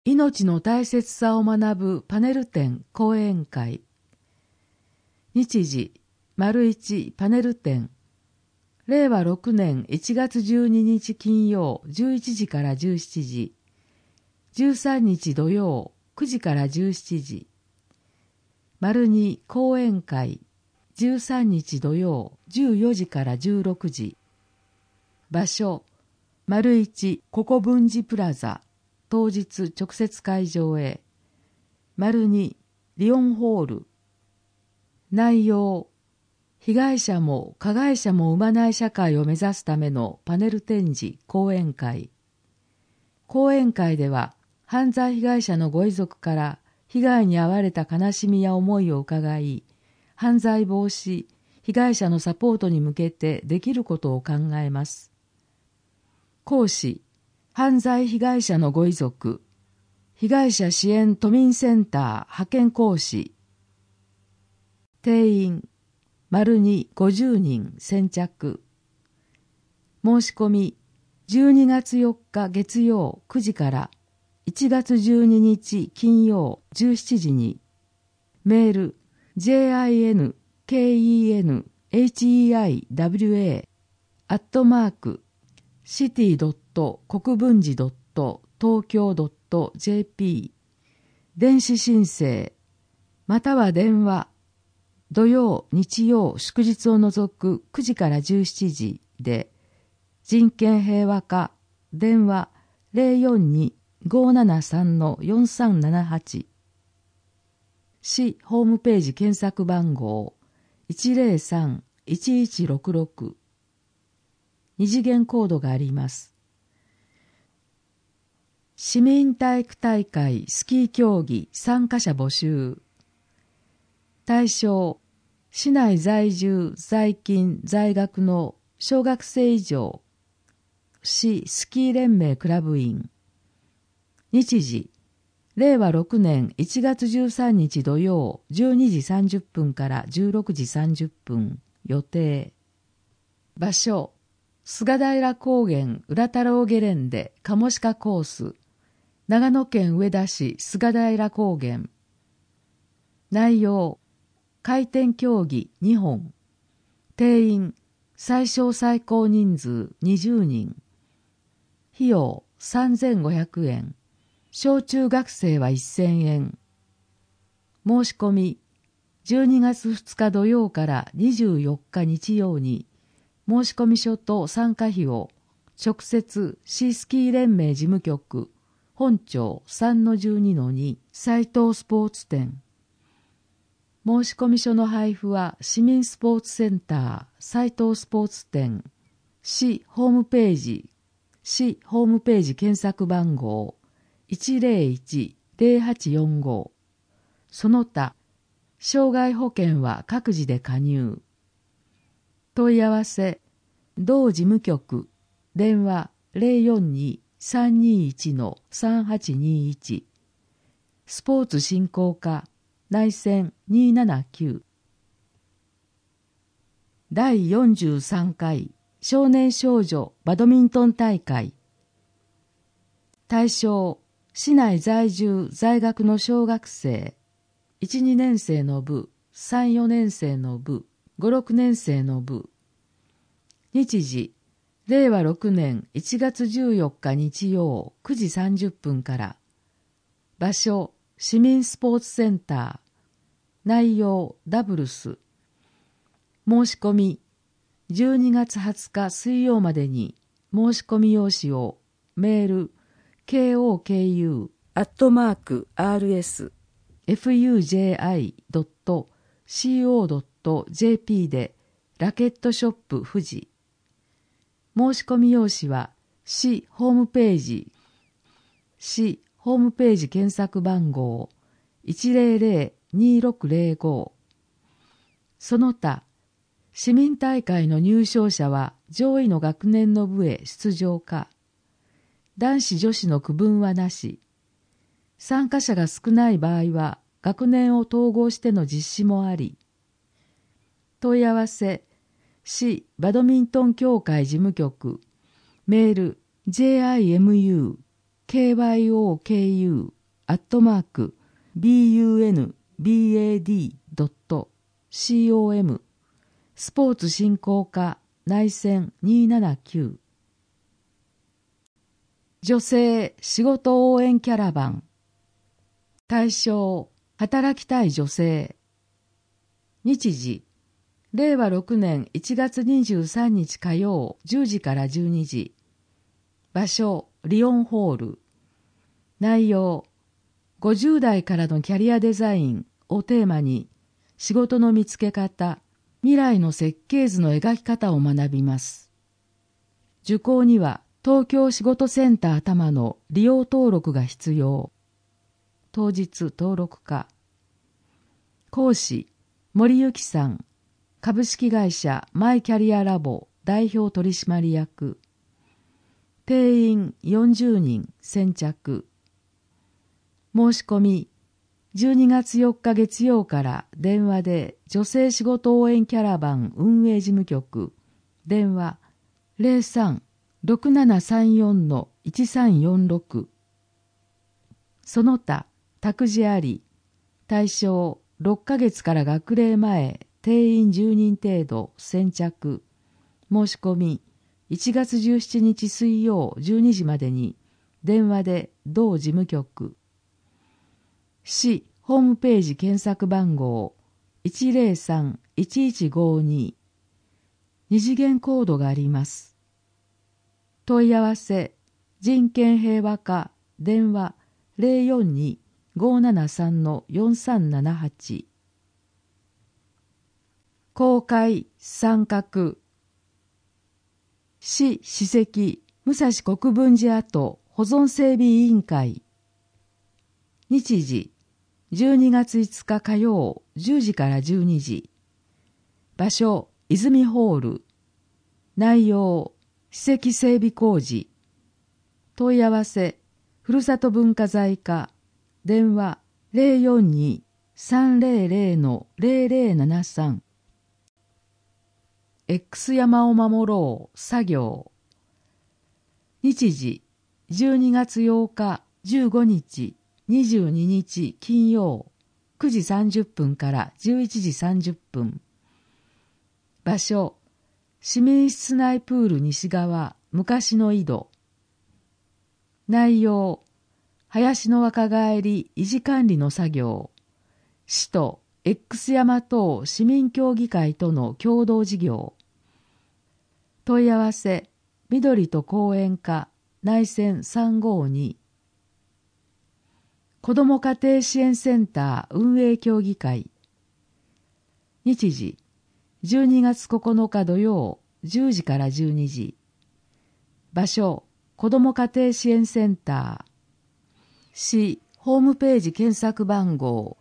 命の大切さを学ぶパネル展講演会。日時、1パネル展。令和6年1月12日金曜11時から17時。13日土曜9時から17時。2講演会。13日土曜14時から16時。場所、1ココブンジプラザ。当日直接会場へ。2リオンホール。内容、被害者も加害者も生まない社会を目指すためのパネル展示講演会。講演会では犯罪被害者のご遺族から被害に遭われた悲しみや思いを伺い、犯罪防止、被害者のサポートに向けてできることを考えます。講師、犯罪被害者のご遺族、被害者支援都民センター派遣講師。定員、50人先着。申し込み、12月4日月曜9時から1月12日金曜17時に。メール、jinkenheiwa@city.国分寺.東京.jp 電子申請または電話土曜、日曜、祝日を除く9時から17時で人権平和課電話 042-573-4378 市ホームページ検索番号 103-1166 二次元コードがあります。市民体育大会スキー競技参加者募集。対象、市内在住、在勤、在学の小学生以上、市スキー連盟クラブ員。日時、令和6年1月13日土曜12時30分から16時30分予定。場所、菅平高原浦太郎ゲレンデカモシカコース。長野県上田市菅平高原。内容、回転競技2本。定員、最小最高人数20人。費用3500円。小中学生は1000円。申し込み、12月2日土曜から24日日曜に、申込書と参加費を直接市スキー連盟事務局本町 3-12-2 斉藤スポーツ店。申込書の配布は市民スポーツセンター斉藤スポーツ店市ホームページ検索番号 101-0845 その他障害保険は各自で加入。問い合わせ、同事務局、電話 042-321-3821 スポーツ振興課、内線279。第43回少年少女バドミントン大会。対象、市内在住在学の小学生、1、2年生の部、3、4年生の部、5、6年生の部。日時、令和6年1月14日日曜9時30分から。場所、市民スポーツセンター。内容、ダブルス。申し込み、12月20日水曜までに申し込み用紙をメール、koku@fuji.co.jp でラケットショップ富士。申し込み用紙は市ホームページ検索番号 100-2605。その他、市民大会の入賞者は上位の学年の部へ出場か。男子女子の区分はなし。参加者が少ない場合は学年を統合しての実施もあり。問い合わせ、市バドミントン協会事務局、メール JIMU kyoukyu@bunbad.com スポーツ振興課内線279女性仕事応援キャラバン対象働きたい女性日時令和6年1月23日火曜10時から12時場所リオンホール内容50代からのキャリアデザインをテーマに仕事の見つけ方未来の設計図の描き方を学びます。受講には東京仕事センター多摩の利用登録が必要。当日登録課。講師、森幸さん、株式会社マイキャリアラボ代表取締役。定員40人先着。申し込み、12月4日月曜から電話で女性仕事応援キャラバン運営事務局電話 03-6734-1346 その他託児あり対象6ヶ月から学齢前定員10人程度先着申し込み1月17日水曜12時までに電話で同事務局市ホームページ検索番号 103-1152 二次元コードがあります。問い合わせ人権平和課電話 042-573-4378 公開参画市史跡武蔵国分寺跡保存整備委員会日時12月5日火曜10時から12時場所泉ホール内容史跡整備工事問い合わせふるさと文化財課電話 042-300-0073 X 山を守ろう作業日時12月8日15日22日金曜9時30分から11時30分場所市民室内プール西側昔の井戸内容林の若返り維持管理の作業市と X 山等市民協議会との共同事業問い合わせ緑と公園課内線352子ども家庭支援センター運営協議会日時12月9日土曜10時から12時場所子ども家庭支援センター市ホームページ検索番号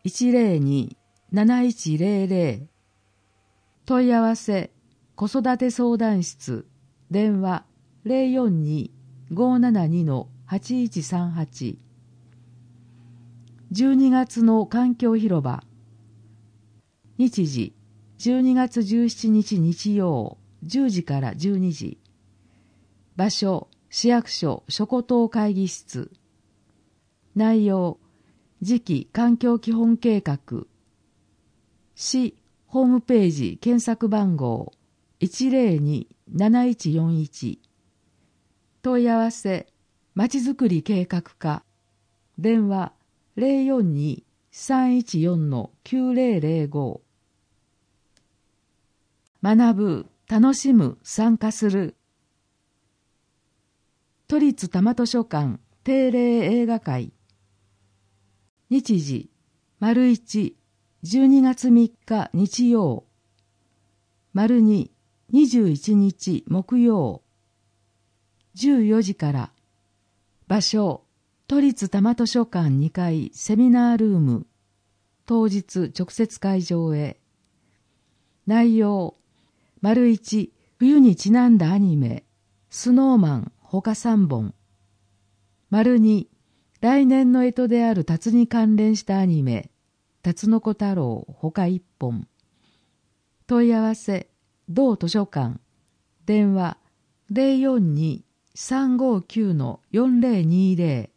102-7100 問い合わせ子育て相談室電話 042-572-8138 12月の環境広場日時12月17日日曜10時から12時場所市役所諸古島会議室内容次期環境基本計画市ホームページ検索番号 102-7141 問い合わせまちづくり計画課電話 042-314-9005 学ぶ、楽しむ、参加する都立多摩図書館定例映画会日時丸1 12月3日日曜丸2 21日木曜14時から場所都立多摩図書館2階セミナールーム当日直接会場へ内容丸1冬にちなんだアニメスノーマンほか3本丸2来年の干支である辰に関連したアニメ辰の子太郎ほか1本問い合わせ同図書館電話 359-4020。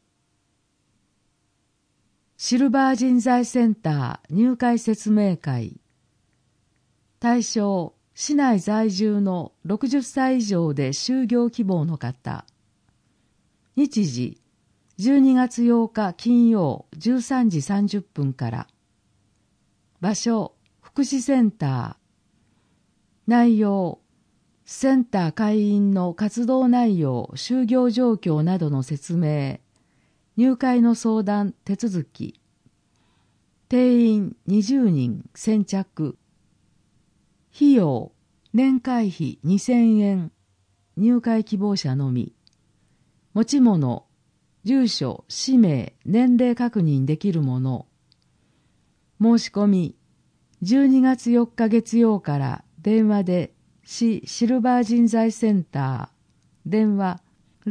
シルバー人材センター入会説明会。対象、市内在住の60歳以上で就業希望の方。日時、12月8日金曜13時30分から。場所、福祉センター。内容、センター会員の活動内容、就業状況などの説明、入会の相談、手続き。定員20人先着。費用、年会費2000円。入会希望者のみ。持ち物、住所、氏名、年齢確認できるもの。申し込み、12月4日月曜から電話で市シルバー人材センター、電話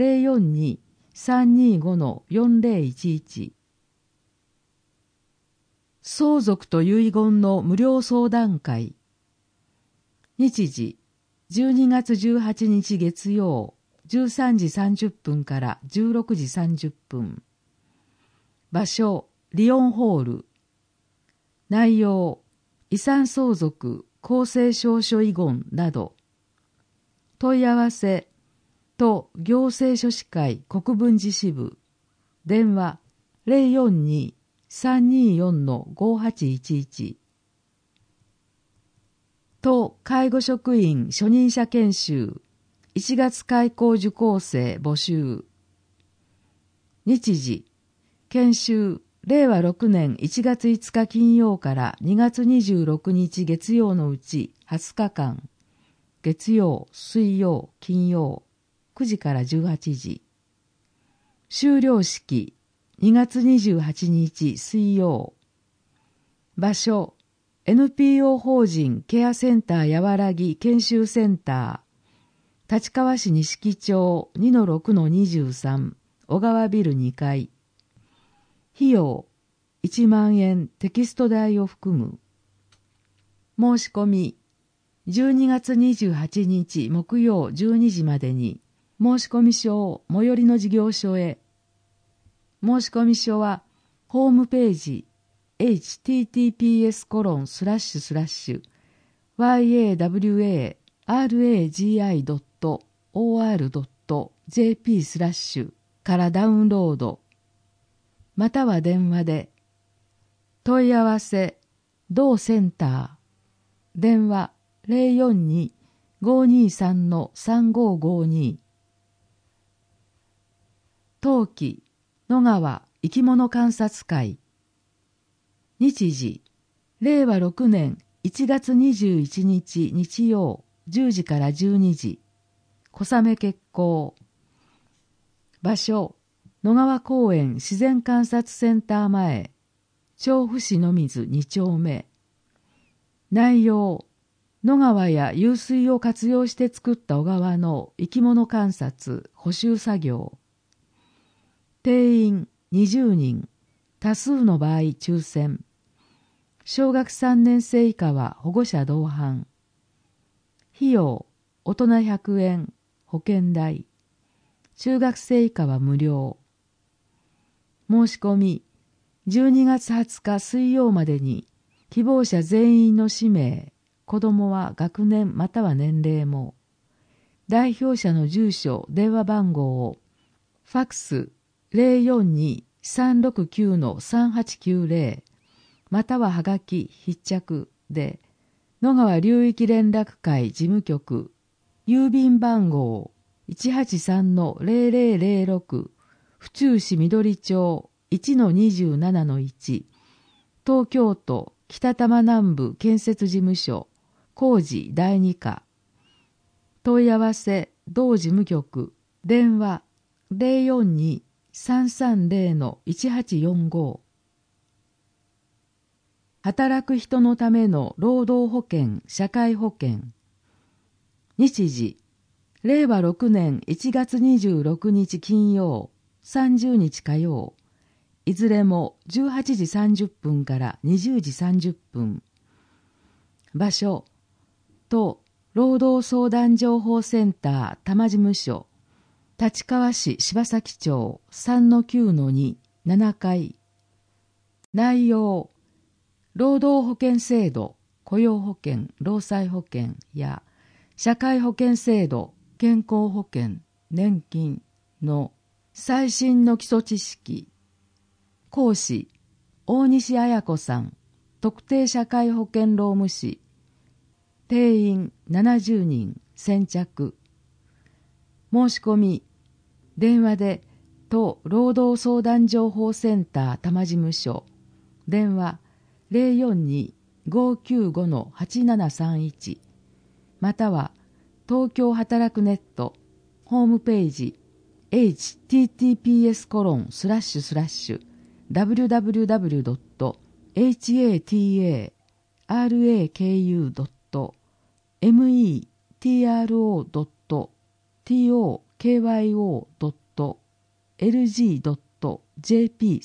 042-325-4011。相続と遺言の無料相談会。日時、12月18日月曜、13時30分から16時30分。場所、リオンホール。内容、遺産相続、公正証書遺言など。問い合わせ、都行政書士会国分寺支部。電話、042-324-5811。都介護職員初任者研修。1月開校受講生募集。日時、研修、令和6年1月5日金曜から2月26日月曜のうち20日間。月曜、水曜、金曜、9時から18時。修了式、2月28日水曜。場所、NPO 法人ケアセンターやわらぎ研修センター。立川市錦町 2-6-23 小川ビル2階。費用1万円テキスト代を含む。申し込み12月28日木曜12時までに申し込み書を最寄りの事業所へ。申し込み書はホームページ https://yawagi.or.jp/ からダウンロード。または電話で。問い合わせ、同センター。電話042-523-3552。冬季、野川生き物観察会。日時、令和6年1月21日日曜10時から12時。小雨決行。場所、野川公園自然観察センター前。調布市野水2丁目。内容、野川や湧水を活用して作った小川の生き物観察、補修作業。定員20人、多数の場合抽選。小学3年生以下は保護者同伴。費用、大人100円、保険代。中学生以下は無料。申し込み、12月20日水曜までに、希望者全員の氏名、子供は学年または年齢も、代表者の住所、電話番号を、ファクス 042-369-3890、またははがき必着で、野川流域連絡会事務局、郵便番号 183-0006、府中市緑町 1-27-1、東京都北多摩南部建設事務所、工事第2課。問い合わせ、同事務局、電話042-330-1845。働く人のための労働保険、社会保険。日時、令和6年1月26日金曜、30日火曜。いずれも18時30分から20時30分。場所、都労働相談情報センター多摩事務所。 立川市柴崎町 3-9-2 7階。内容、労働保険制度、雇用保険、労災保険や社会保険制度、健康保険、年金の最新の基礎知識。講師、大西彩子さん、特定社会保険労務士。定員70人、先着。申し込み、電話で都労働相談情報センター多摩事務所、電話 042-595-8731 または東京働くネットホームページ https://www.hataraku.metro.lg.jp/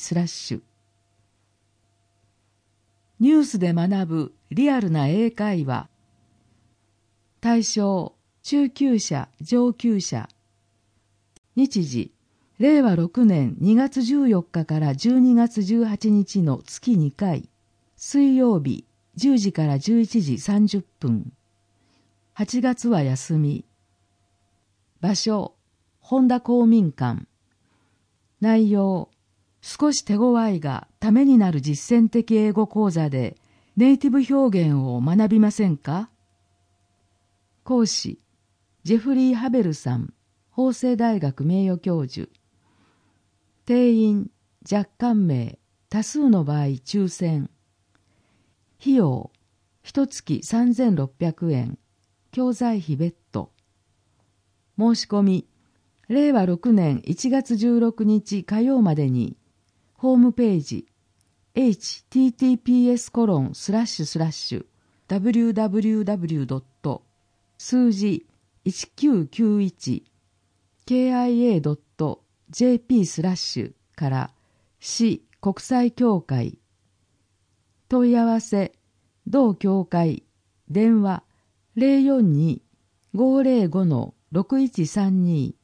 ニュースで学ぶリアルな英会話。対象、中級者、上級者。日時、令和6年2月14日から12月18日の月2回。水曜日、10時から11時30分。8月は休み。場所、本田公民館。内容、少し手強いがためになる実践的英語講座でネイティブ表現を学びませんか？講師、ジェフリー・ハベルさん、法政大学名誉教授。定員、若干名、多数の場合抽選。費用、1月3600円、教材費別途。申し込み、令和6年1月16日火曜までに、ホームページ https://www. 数字1991kia.jp/ から市国際協会。問い合わせ、同協会、電話 042-505-6132。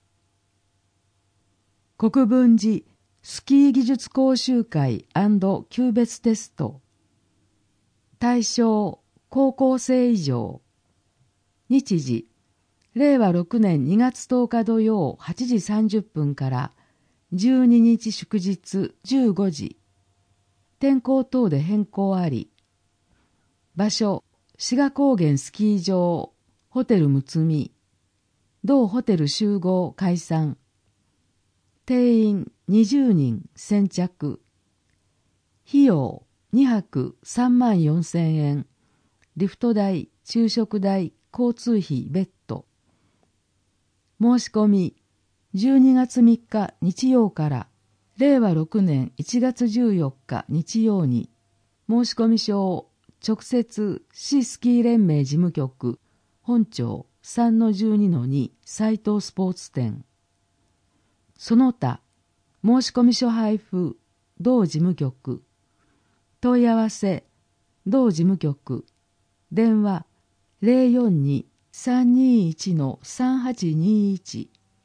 国分寺スキー技術講習会&級別テスト。対象、高校生以上。日時、令和6年2月10日土曜8時30分から12日祝日15時。天候等で変更あり。場所、志賀高原スキー場、ホテルむつみ。同ホテル集合解散。定員20人先着。費用2泊34,000円。リフト代、昼食代、交通費別途。申し込み、12月3日日曜から令和6年1月14日日曜に。申し込み書を直接市スキー連盟事務局本町 3-12-2 斉藤スポーツ店。その他、申し込み書配布、同事務局。問い合わせ、同事務局。電話、042-321-3821。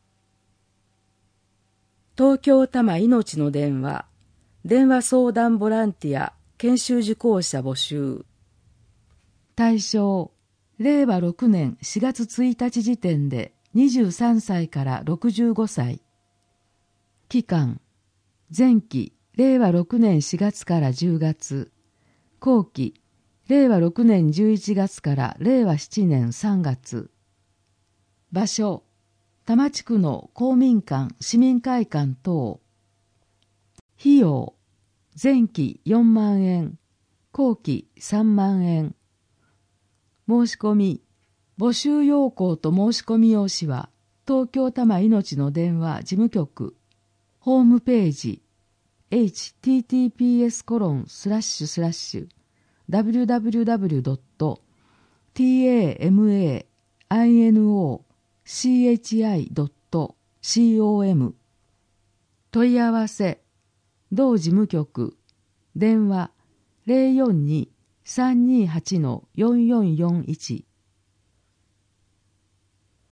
東京多摩いのちの電話、電話相談ボランティア、研修受講者募集。対象、令和6年4月1日時点で23歳から65歳。期間、前期、令和6年4月から10月。後期、令和6年11月から令和7年3月。場所、多摩地区の公民館、市民会館等。費用、前期4万円、後期3万円。申し込み、募集要項と申し込み用紙は、東京多摩いのちの電話事務局、ホームページ、https://www.tamainochi.com 問い合わせ、同事務局、電話 042-328-4441